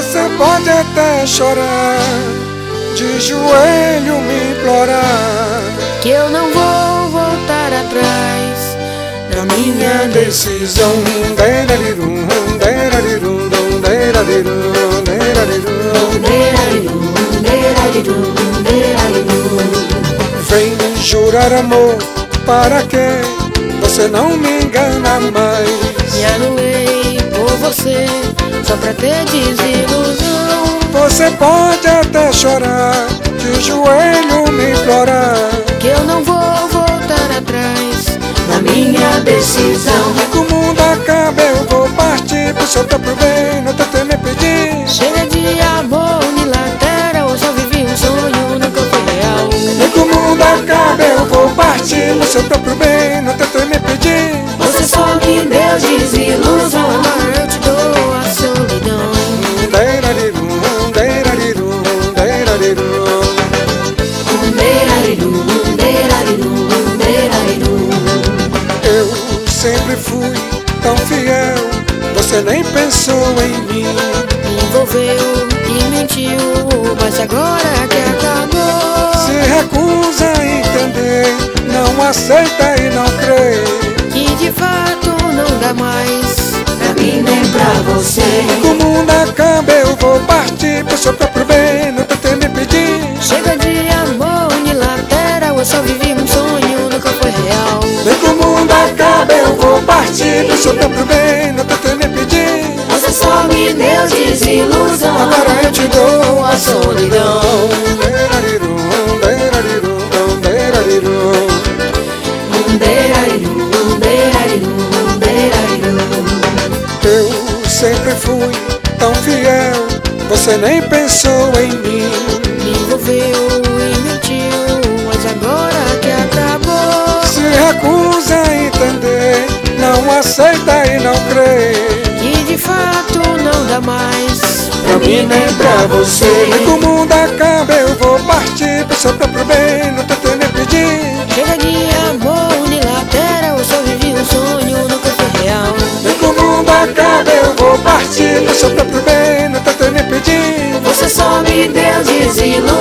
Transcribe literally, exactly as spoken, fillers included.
Você pode até chorar, de joelho me implorar, que eu não vou voltar atrás na minha decisão. Deirarirum, deirarirum, deirarirum, deirarirum. Vem me jurar amor, para que você não me engana mais. Me anuei por você, só pra ter desilusão. Você pode até chorar, de joelho me implorar, que eu não vou voltar atrás na minha decisão. Que o mundo acabe, eu vou partir pro seu próprio bem, não tentei me pedir. Chega de amor unilateral, eu só vivi um sonho, nunca foi real. Que o mundo acabe, eu vou partir pro seu próprio bem, não tentei me pedir. Você só me deu desilusão, agora eu te dou a solidão. Deirarirum, deirarirum, deirarirum. Deirarirum, deirarirum, deirarirum. Eu sempre fui tão fiel, você nem pensou em mim. Me envolveu e mentiu, mas agora que acabou, se recusa a entender, não aceita e não crê, que de fato não dá mais pra mim nem pra você. O mundo acaba, eu vou partir pro seu próprio bem, não tentei me pedir. Chega de amor unilateral, eu só vivi um sonho, nunca foi real. Nem que o mundo acabe, eu vou partir pro seu próprio bem, não tentei me pedir. Você só me deu desilusão, agora eu te dou a solidão. Deirarirum, deirarirum, deirarirum. Deirarirum, deirarirum, deirarirum. Eu sempre fui tão fiel, você nem pensou em mim. Me envolveu e mentiu, mas agora que acabou, se recusa a entender, não aceita e não crê, que de fato não dá mais pra mim nem pra você. Nem que o mundo acabe, eu vou partir pro seu próprio bem, não tentei me pedir. Chega de amor unilateral, eu só vivi um sonho, nunca foi real. Nem que o mundo acabe, eu vou partir pro seu próprio bem, não tentei me pedir. Você só me deu desilusão,